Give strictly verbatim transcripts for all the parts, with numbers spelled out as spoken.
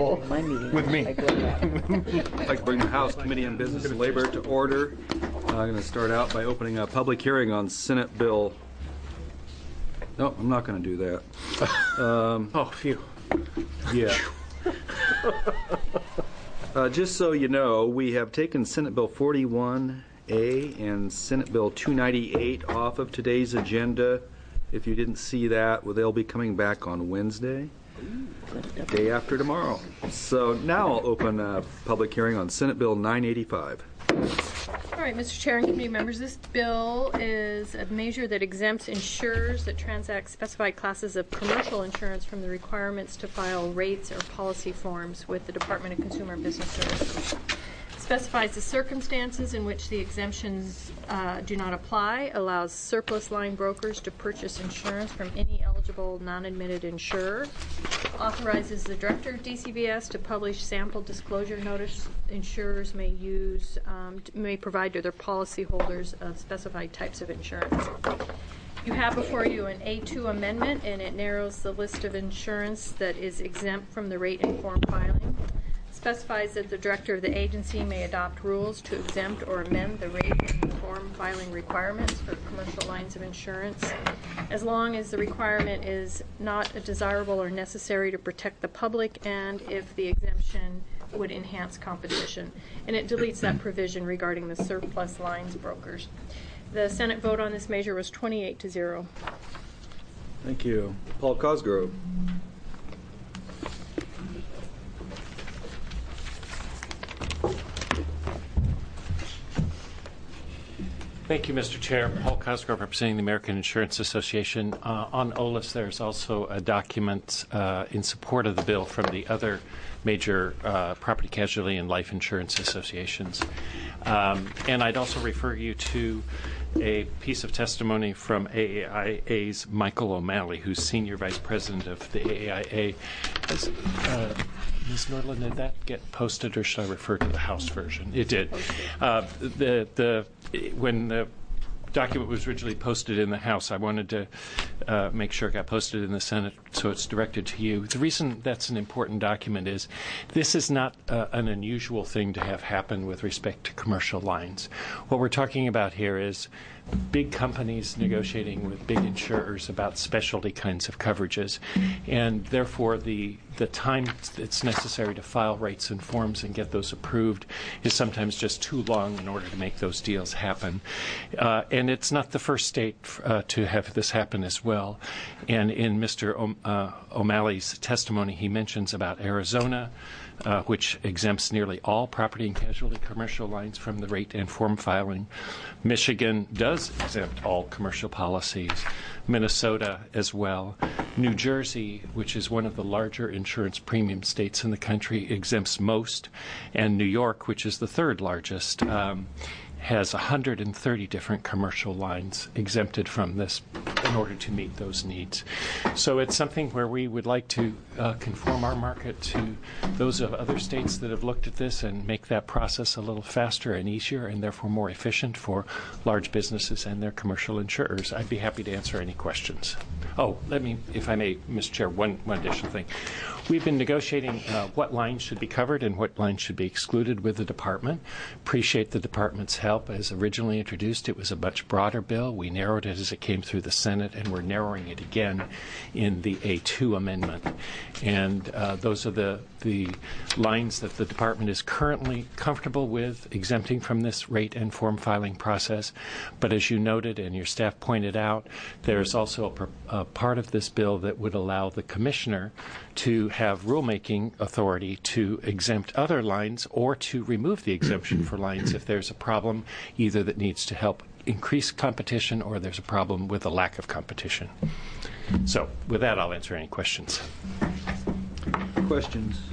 Oh, my meeting. With me. Like, what happened? I'd like to bring the House Committee on Business and Labor to order. Uh, I'm going to start out by opening a public hearing on Senate Bill. No, I'm not going to do that. Um, Oh, phew. yeah. Uh, just so you know, we have taken Senate Bill forty-one A and Senate Bill two ninety-eight off of today's agenda. If you didn't see that, well, they'll be coming back on Wednesday, day after tomorrow. So now I'll open a public hearing on Senate Bill nine eighty-five. All right, Mister Chair and committee members, this bill is a measure that exempts insurers that transact specified classes of commercial insurance from the requirements to file rates or policy forms with the Department of Consumer and Business Services. Specifies the circumstances in which the exemptions uh, do not apply, allows surplus line brokers to purchase insurance from any eligible non-admitted insurer, authorizes the director of D C B S to publish sample disclosure notice insurers may use, um, t- may provide to their policyholders of specified types of insurance. You have before you an A two amendment, and it narrows the list of insurance that is exempt from the rate and form filing. Specifies that the director of the agency may adopt rules to exempt or amend the rate and form filing requirements for commercial lines of insurance, as long as the requirement is not desirable or necessary to protect the public, and if the exemption would enhance competition. And it deletes that provision regarding the surplus lines brokers. The Senate vote on this measure was twenty-eight to zero. Thank you. Paul Cosgrove. Thank you, Mister Chair. Paul Cosgrove, representing the American Insurance Association. Uh, on O L I S, there's also a document uh, in support of the bill from the other major uh, property casualty and life insurance associations. Um, and I'd also refer you to a piece of testimony from A A I A's Michael O'Malley, who's Senior Vice President of the A A I A. As, uh, Miz Nordland, did that get posted, or should I refer to the House version? It did. Uh, the the when the document was originally posted in the House, I wanted to uh, make sure it got posted in the Senate, so it's directed to you. The reason that's an important document is this is not uh, an unusual thing to have happen with respect to commercial lines. What we're talking about here is big companies negotiating with big insurers about specialty kinds of coverages, and therefore the the time that's necessary to file rates and forms and get those approved is sometimes just too long in order to make those deals happen. Uh, and it's not the first state uh, to have this happen as well. And in Mister O- uh, O'Malley's testimony, he mentions about Arizona, Uh, which exempts nearly all property and casualty commercial lines from the rate and form filing. Michigan does exempt all commercial policies. Minnesota as well. New Jersey, which is one of the larger insurance premium states in the country, exempts most. And New York, which is the third largest, um, has one hundred thirty different commercial lines exempted from this in order to meet those needs. So it's something where we would like to uh, conform our market to those of other states that have looked at this and make that process a little faster and easier and therefore more efficient for large businesses and their commercial insurers. I'd be happy to answer any questions. Oh, let me, if I may, Mister Chair, one, one additional thing. We've been negotiating uh, what lines should be covered and what lines should be excluded with the department. Appreciate the department's help. As originally introduced, it was a much broader bill. We narrowed it as it came through the Senate, and we're narrowing it again in the A two amendment. And uh, those are the, the lines that the department is currently comfortable with exempting from this rate and form filing process. But as you noted and your staff pointed out, there's also a, a part of this bill that would allow the commissioner to have rulemaking authority to exempt other lines or to remove the exemption for lines if there's a problem either that needs to help increase competition or there's a problem with a lack of competition. So with that, I'll answer any questions. Questions?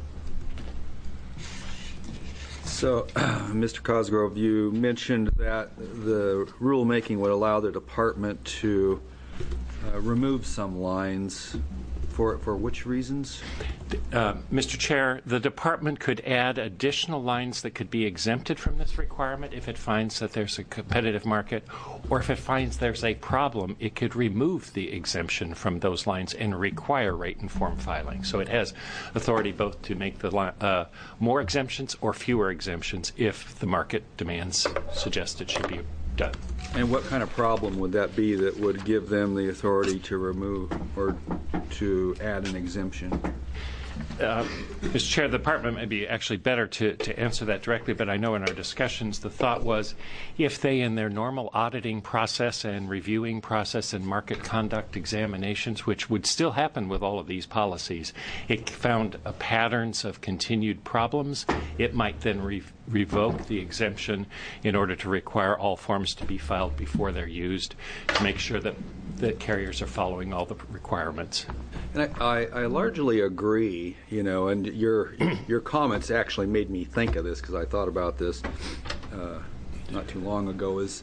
So, uh, Mister Cosgrove, you mentioned that the rulemaking would allow the department to uh, remove some lines For, for which reasons? Uh, Mister Chair, the department could add additional lines that could be exempted from this requirement if it finds that there's a competitive market, or if it finds there's a problem, it could remove the exemption from those lines and require rate and form filing. So it has authority both to make the li- uh, more exemptions or fewer exemptions if the market demands suggest it should be done. And what kind of problem would that be that would give them the authority to remove or to add an exemption? Uh, Mister Chair, the department may be actually better to, to answer that directly, but I know in our discussions the thought was if they, in their normal auditing process and reviewing process and market conduct examinations, which would still happen with all of these policies, it found uh, patterns of continued problems, it might then re- revoke the exemption in order to require all forms to be filed before they're used to make sure that the carriers are following all the requirements. And I, I, I largely agree, you know, and your your comments actually made me think of this because I thought about this uh, not too long ago. Is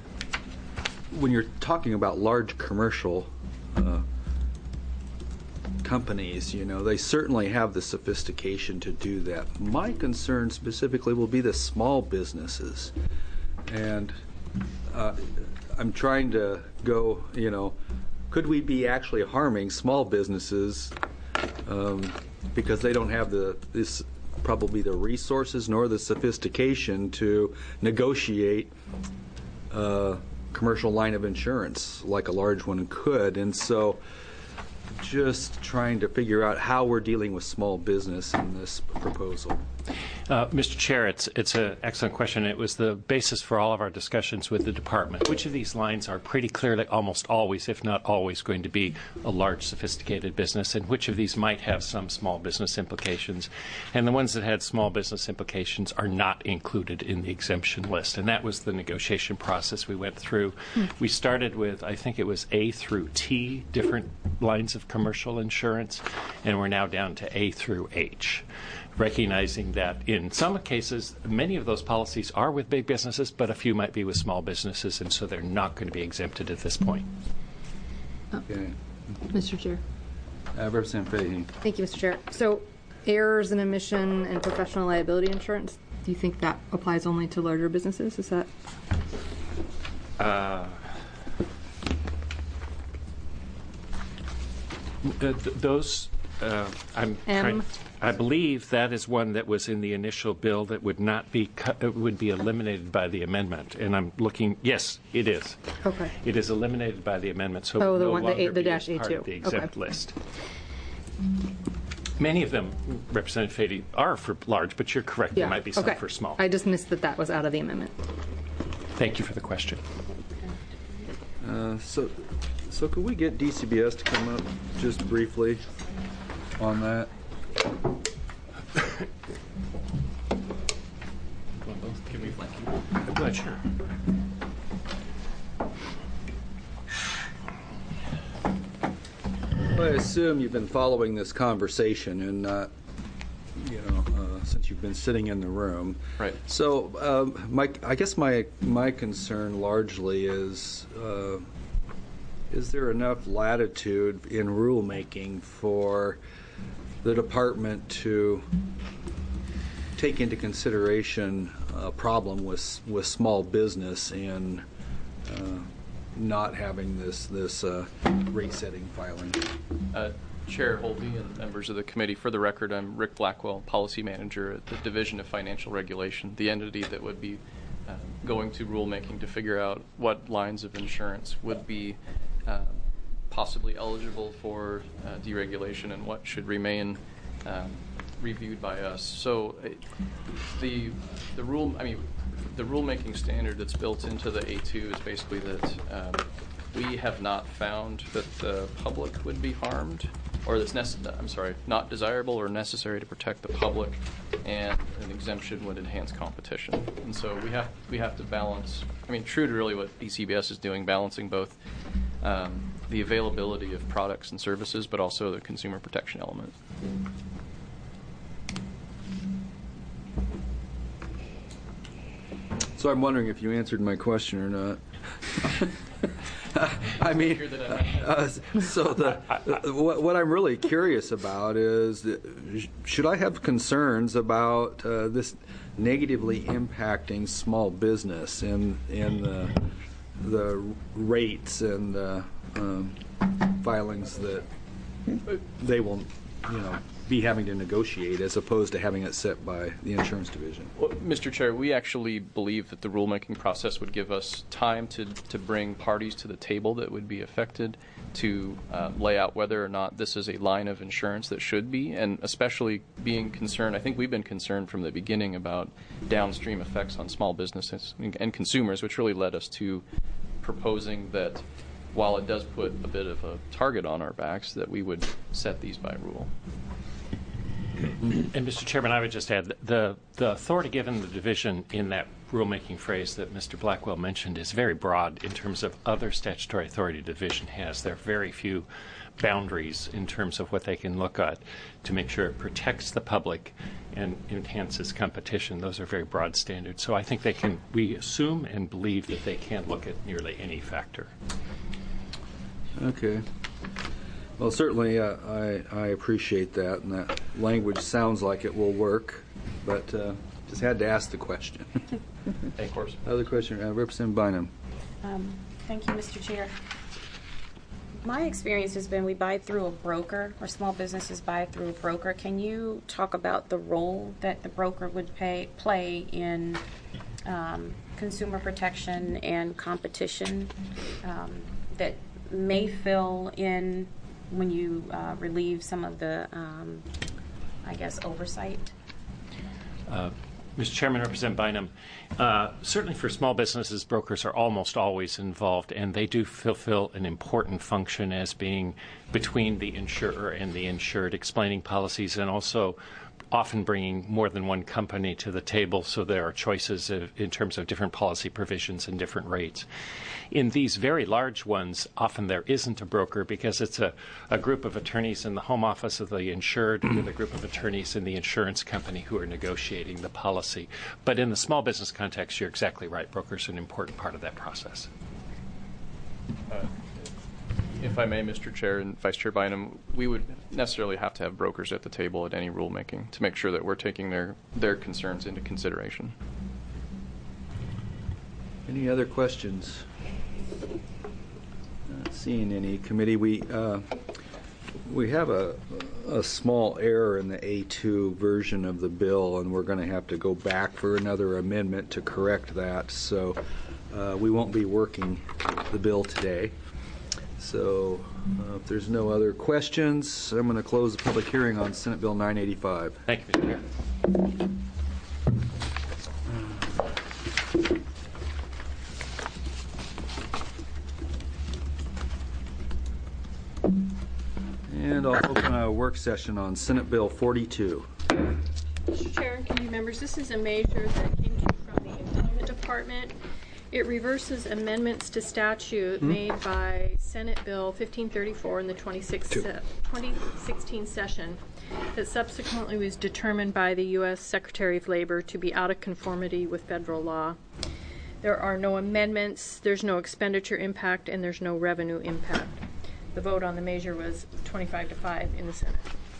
when you're talking about large commercial uh, companies, you know, they certainly have the sophistication to do that. My concern specifically will be the small businesses, and uh, I'm trying to go, you know, could we be actually harming small businesses um, because they don't have the this probably the resources nor the sophistication to negotiate a commercial line of insurance like a large one could, and so just trying to figure out how we're dealing with small business in this proposal. Uh, Mister Chair, it's it's an excellent question. It was the basis for all of our discussions with the department. Which of these lines are pretty clearly almost always, if not always, going to be a large, sophisticated business, and which of these might have some small business implications? And the ones that had small business implications are not included in the exemption list. And that was the negotiation process we went through. Mm. We started with, I think it was A through T, different lines of commercial insurance, and we're now down to A through H, recognizing that in some cases, many of those policies are with big businesses, but a few might be with small businesses, and so they're not going to be exempted at this point. Oh. Okay. Mister Chair. Uh, Representative Fahey. Thank you, Mister Chair. So errors in emission and professional liability insurance, do you think that applies only to larger businesses? Is that? Uh, th- th- those, uh, I'm M. trying. I believe that is one that was in the initial bill that would not be cut, it would be eliminated by the amendment. And I'm looking. Yes, it is. Okay. It is eliminated by the amendment, so oh, it the no one, the, longer A, the be dash A part two. of the exempt okay. list. Many of them, Representative Fahey, are for large, but you're correct. Yeah. There might be some okay. for small. I just missed that that was out of the amendment. Thank you for the question. Uh, so, so could we get D C B S to come up just briefly on that? Both give me thank you. Go ahead, sure. Well, I assume you've been following this conversation, and uh, you know, uh, since you've been sitting in the room. Right. So, um, my, I guess my my concern largely is, uh, is there enough latitude in rulemaking for the department to take into consideration a problem with with small business and uh, not having this this uh, rate setting filing? Uh, Chair Holby and members of the committee, for the record, I'm Rick Blackwell, Policy Manager at the Division of Financial Regulation, the entity that would be uh, going to rulemaking to figure out what lines of insurance would be uh, possibly eligible for uh, deregulation and what should remain um, reviewed by us. So uh, the the rule, I mean, the rulemaking standard that's built into the A two is basically that um, we have not found that the public would be harmed, or that's nece- I'm sorry, not desirable or necessary to protect the public, and an exemption would enhance competition. And so we have we have to balance. I mean, true to really what D C B S is doing, balancing both um, the availability of products and services, but also the consumer protection element. So So I'm wondering if you answered my question or not. I mean, uh, so the uh, what, what I'm really curious about is, that, should I have concerns about uh, this negatively impacting small business and and the the rates and the um, filings that they will, you know, be having to negotiate as opposed to having it set by the insurance division? Well, Mister Chair, we actually believe that the rulemaking process would give us time to, to bring parties to the table that would be affected to uh, lay out whether or not this is a line of insurance that should be, and especially being concerned, I think we've been concerned from the beginning about downstream effects on small businesses and consumers, which really led us to proposing that while it does put a bit of a target on our backs, that we would set these by rule. And Mister Chairman, I would just add that the the authority given the division in that rulemaking phrase that Mister Blackwell mentioned is very broad in terms of other statutory authority the division has. There are very few boundaries in terms of what they can look at to make sure it protects the public and enhances competition. Those are very broad standards. So I think they can, we assume and believe that they can look at nearly any factor. Okay. Well, certainly uh, I, I appreciate that, and that language sounds like it will work, but uh, just had to ask the question. Of course. Other question, uh, Representative Bynum. Um, thank you, Mister Chair. My experience has been we buy through a broker, or small businesses buy through a broker. Can you talk about the role that the broker would pay, play in um, consumer protection and competition um, that may fill in when you uh, relieve some of the, um, I guess, oversight? Uh, Mister Chairman, Representative Bynum, uh, certainly for small businesses, brokers are almost always involved, and they do fulfill an important function as being between the insurer and the insured, explaining policies and also often bringing more than one company to the table, so there are choices of, in terms of different policy provisions and different rates. In these very large ones, often there isn't a broker because it's a, a group of attorneys in the home office of the insured with a group of attorneys in the insurance company who are negotiating the policy. But in the small business context, you're exactly right. Brokers are an important part of that process. Uh, If I may, Mister Chair and Vice Chair Bynum, we would necessarily have to have brokers at the table at any rulemaking to make sure that we're taking their, their concerns into consideration. Any other questions? Not seeing any. Committee, we uh, we have a, a small error in the A two version of the bill, and we're going to have to go back for another amendment to correct that. So uh, we won't be working the bill today. So uh, if there's no other questions, I'm going to close the public hearing on Senate Bill nine eighty-five. Thank you, Mister Chair. And I'll open a work session on Senate Bill forty-two. Mister Chair and committee members, this is a measure that came to you from the Employment Department. It reverses amendments to statute hmm? made by Senate Bill fifteen thirty-four in the twenty sixteen session that subsequently was determined by the U S Secretary of Labor to be out of conformity with federal law. There are no amendments, there's no expenditure impact, and there's no revenue impact. The vote on the measure was twenty-five to five in the Senate.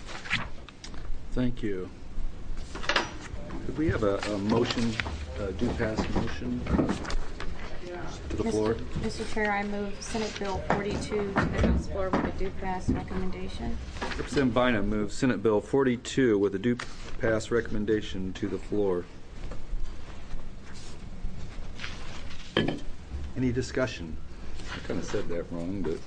Thank you. Could we have a, a motion, a due pass motion to the floor? Mister Chair, I move Senate Bill forty-two to the House floor with a due pass recommendation. Representative Bynum moves Senate Bill forty-two with a due pass recommendation to the floor. Any discussion? I kind of said that wrong, but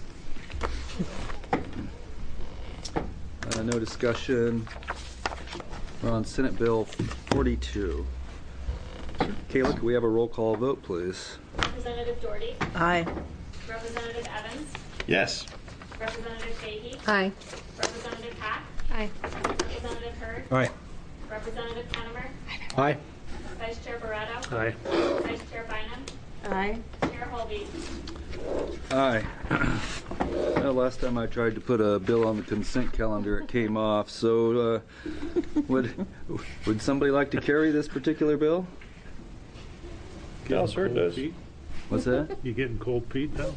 uh, no discussion. We're on Senate Bill forty-two. Kayla, could we have a roll call vote, please? Representative Doherty. Aye. Representative Evans. Yes. Representative Fahey. Aye. Representative Hack. Aye. Representative Hurd. Aye. Representative Kennemer. Aye. Vice Chair Barretto. Aye. Vice Chair Bynum. Aye. Chair Holby. Aye. Well, last time I tried to put a bill on the consent calendar, it came off. So, uh, would would somebody like to carry this particular bill? Yeah, sure it does. Feet? What's that? You getting cold feet now?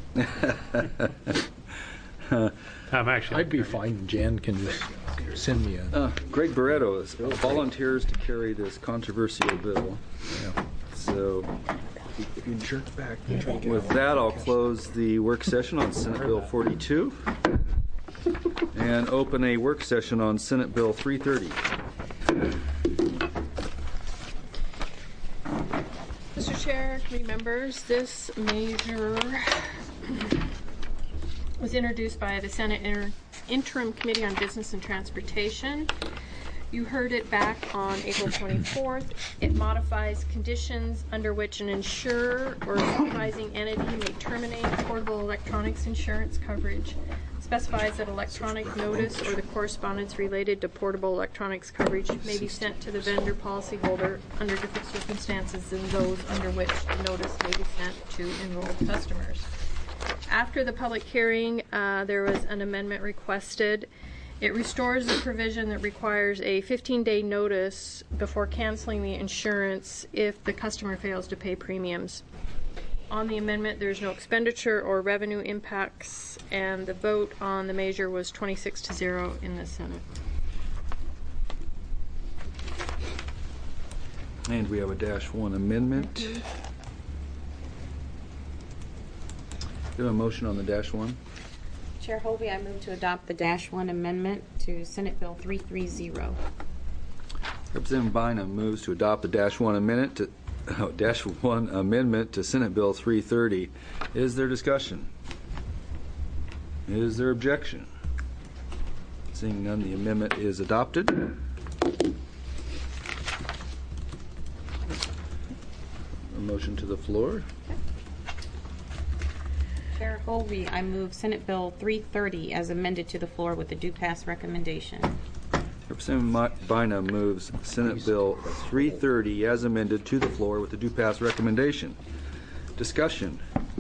I'm actually. I'd be fine. Jan can just send me a. Uh, Greg Barretto is volunteers to carry this controversial bill. Yeah. So If your shirt's back, with that, I'll close the work session on Senate Bill forty-two and open a work session on Senate Bill three thirty. Mister Chair, committee members, this measure was introduced by the Senate Inter- Interim Committee on Business and Transportation. You heard it back on April twenty-fourth. It modifies conditions under which an insurer or supervising entity may terminate portable electronics insurance coverage. Specifies that electronic notice or the correspondence related to portable electronics coverage may be sent to the vendor policyholder under different circumstances than those under which the notice may be sent to enrolled customers. After the public hearing, uh, there was an amendment requested. It restores the provision that requires a fifteen-day notice before canceling the insurance if the customer fails to pay premiums. On the amendment, there's no expenditure or revenue impacts, and the vote on the measure was twenty-six to zero in the Senate. And we have a dash one amendment. Mm-hmm. Do you have a motion on the dash one? Chair Hovey, I move to adopt the Dash One Amendment to Senate Bill three thirty. Representative Bynum moves to adopt the dash one amendment to oh, dash one amendment to Senate Bill three thirty. Is there discussion? Is there objection? Seeing none, the amendment is adopted. A motion to the floor. Chair Hovey, I move Senate Bill three thirty as amended to the floor with the due pass recommendation. Representative Bynum moves Senate Bill three thirty as amended to the floor with the due pass recommendation. Discussion.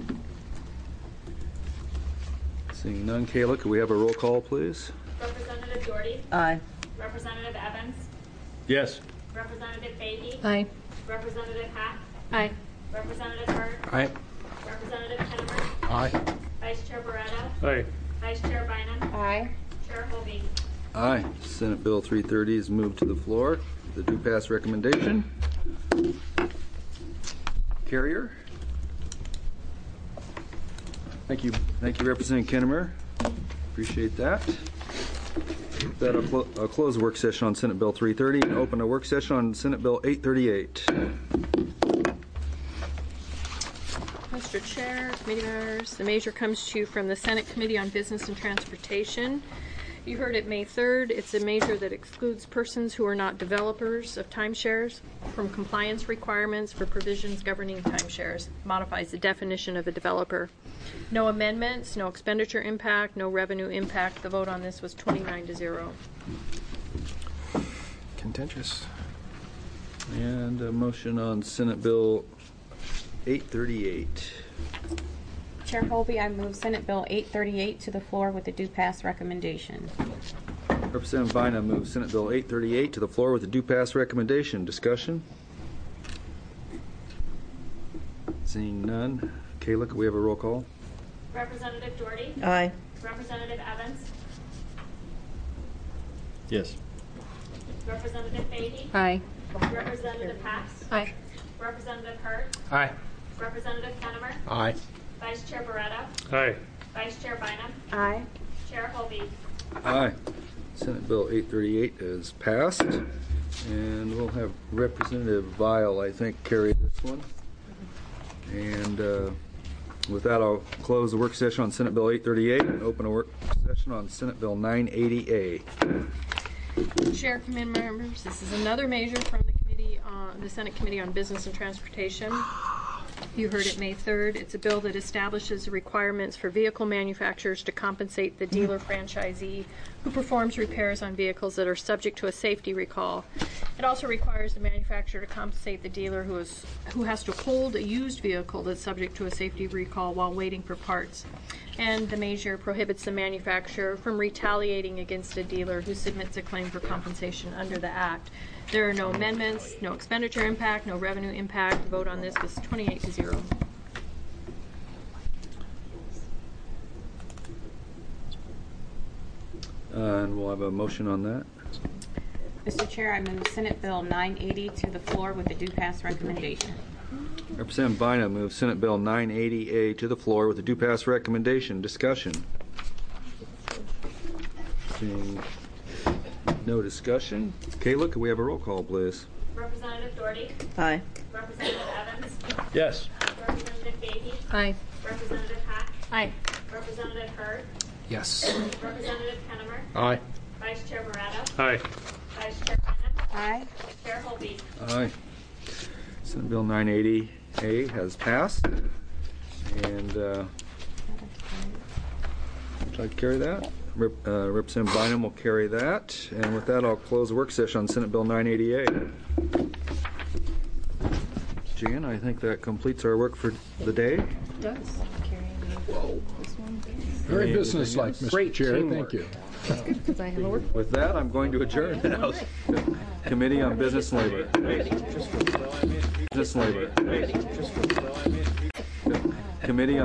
Seeing none, Kayla, could we have a roll call, please? Representative Doherty. Aye. Representative Evans. Yes. Representative Fahey. Aye. Representative Hack. Aye. Representative Hurd. Aye. Representative Kennemer. Aye. Vice Chair Barretto. Aye. Vice Chair Bynum. Aye. Chair Hovey. Aye. Senate Bill three thirty is moved to the floor. The due pass recommendation. Carrier. Thank you. Thank you, Representative Kennemer. Appreciate that. With that, I'll, clo- I'll close the work session on Senate Bill three thirty and open a work session on Senate Bill eight thirty-eight. Mister Chair, committee members, the measure comes to you from the Senate Committee on Business and Transportation. You heard it May third. It's a measure that excludes persons who are not developers of timeshares from compliance requirements for provisions governing timeshares. Modifies the definition of a developer. No amendments, no expenditure impact, no revenue impact. The vote on this was twenty-nine to zero. Contentious. And a motion on Senate Bill eight thirty-eight. Chair Hovey, I move Senate Bill eight thirty-eight to the floor with the due pass recommendation. Representative Bynum moves Senate Bill eight thirty-eight to the floor with a due pass recommendation. Discussion? Seeing none. Kayla, could we have a roll call? Representative Doherty. Aye. Representative Evans. Yes. Representative Fahey. Aye. Representative Hack. Aye. Representative Hurd. Aye. Representative Kennemer. Aye. Vice Chair Barretto. Aye. Vice Chair Bynum. Aye. Chair Hovey. Aye. Senate Bill eight thirty-eight is passed. And we'll have Representative Vial, I think, carry this one. And uh, with that, I'll close the work session on Senate Bill eight thirty-eight and open a work session on Senate Bill nine eighty A. Chair, committee members, this is another measure from the committee, on the Senate Committee on Business and Transportation. You heard it May third. It's a bill that establishes the requirements for vehicle manufacturers to compensate the dealer franchisee who performs repairs on vehicles that are subject to a safety recall. It also requires the manufacturer to compensate the dealer who is who has to hold a used vehicle that's subject to a safety recall while waiting for parts. And the measure prohibits the manufacturer from retaliating against a dealer who submits a claim for compensation under the Act. There are no amendments, no expenditure impact, no revenue impact. The vote on this was twenty-eight to zero. Uh, and we'll have a motion on that. Mister Chair, I move Senate Bill nine eighty to the floor with a due pass recommendation. Representative Bynum moves Senate Bill nine eighty A to the floor with a due pass recommendation. Discussion. Seeing no discussion. Kayla, could we have a roll call, please? Representative Doherty. Aye. Representative Evans. Yes. Representative Gahey. Aye. Representative Hack. Aye. Representative Hurd. Yes. Representative Kennemer. Aye. Vice Chair Barretto. Aye. Vice Chair Bynum. Aye. Chair Holby. Aye. Senate Bill nine eighty A has passed. And uh, would you like to carry that? Rep, uh, Representative Bynum will carry that. And with that, I'll close the work session on Senate Bill nine eighty A. Jan, I think that completes our work for the day. It does. Whoa. Very Anything businesslike, else? Mister Chair. Thank you. That's good because I have a work. With that, I'm going to adjourn the House Committee on Business and Labor. Business and Labor. Committee on